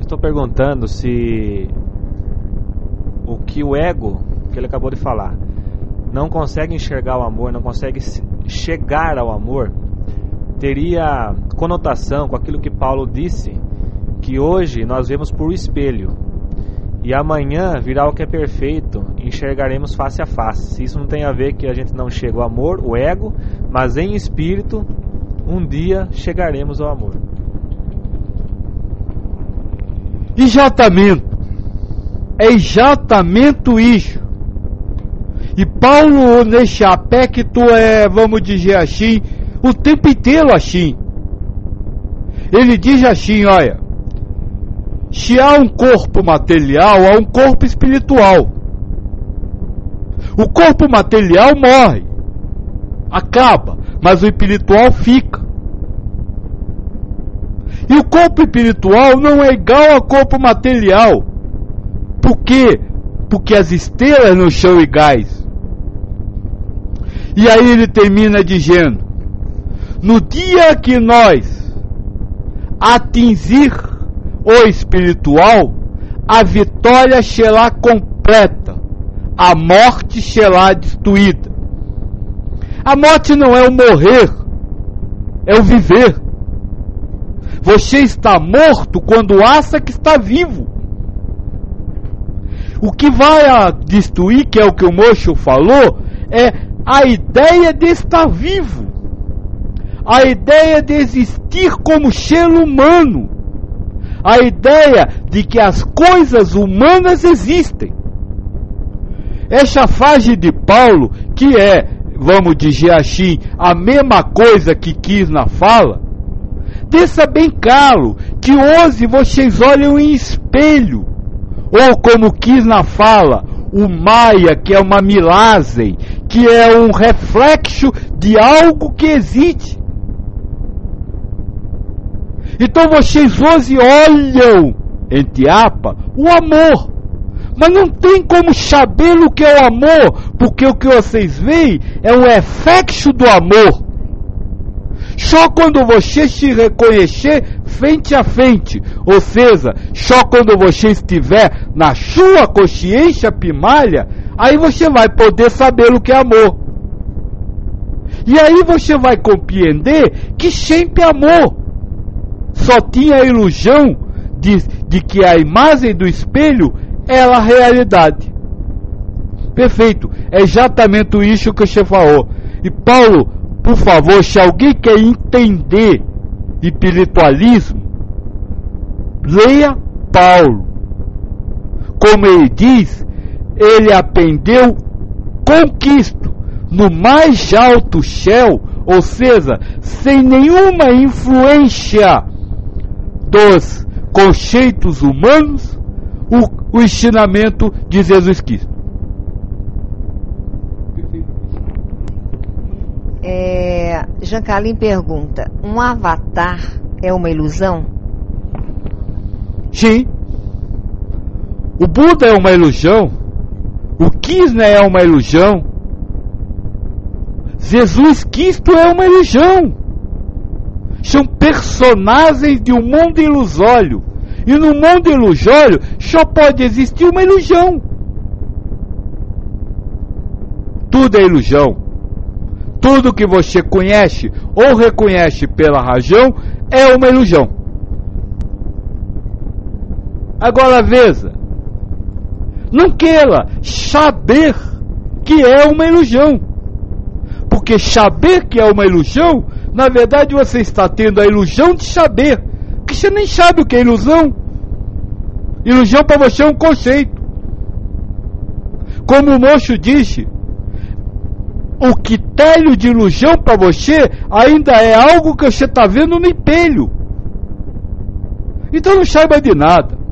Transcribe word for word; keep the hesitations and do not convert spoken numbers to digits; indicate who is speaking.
Speaker 1: estou perguntando se o que o ego, que ele acabou de falar, não consegue enxergar o amor, não consegue chegar ao amor, teria conotação com aquilo que Paulo disse, que hoje nós vemos por espelho e amanhã virá o que é perfeito, enxergaremos face a face. Isso não tem a ver que a gente não chega ao amor, o ego, mas em espírito um dia chegaremos ao amor.
Speaker 2: Exatamente, é exatamente isso. E Paulo, nesse aspecto, é, vamos dizer assim, o tempo inteiro assim. Ele diz assim, olha, se há um corpo material, há um corpo espiritual. O corpo material morre, acaba, mas o espiritual fica. E o corpo espiritual não é igual ao corpo material. Por quê? Porque as estrelas não são iguais. E aí ele termina dizendo, no dia que nós atingir o espiritual, a vitória será completa, a morte será destruída. A morte não é o morrer, é o viver. Você está morto quando acha que está vivo. O que vai a destruir, que é o que o moço falou, é a ideia de estar vivo, a ideia de existir como ser humano, a ideia de que as coisas humanas existem. Essa frase de Paulo, que é, vamos dizer assim, a mesma coisa que quis na fala, deixa bem claro que hoje vocês olham em espelho, ou como quis na fala, o Maia, que é uma milagem, que é um reflexo de algo que existe. Então vocês hoje olham, entre aspas, o amor, mas não tem como saber o que é o amor, porque o que vocês veem é um reflexo do amor. Só quando você se reconhecer frente a frente, ou seja, só quando você estiver na sua consciência primária, aí você vai poder saber o que é amor. E aí você vai compreender que sempre amor. Só tinha a ilusão de, de que a imagem do espelho era a realidade. Perfeito, é exatamente isso que você falou. E Paulo, por favor, se alguém quer entender espiritualismo, leia Paulo. Como ele diz, ele aprendeu conquisto no mais alto céu, ou seja, sem nenhuma influência dos conceitos humanos, o, o ensinamento de Jesus Cristo.
Speaker 3: É, Jean Carlin pergunta, um avatar é uma ilusão?
Speaker 2: Sim. O Buda é uma ilusão. O Krishna é uma ilusão. Jesus Cristo é uma ilusão. São personagens de um mundo ilusório. E no mundo ilusório só pode existir uma ilusão. Tudo é ilusão. Tudo que você conhece ou reconhece pela razão é uma ilusão. Agora veja, não queira saber que é uma ilusão, porque saber que é uma ilusão, na verdade você está tendo a ilusão de saber, porque você nem sabe o que é ilusão. Ilusão para você é um conceito. Como o moço disse, o critério de ilusão para você ainda é algo que você está vendo no espelho. Então não saiba de nada.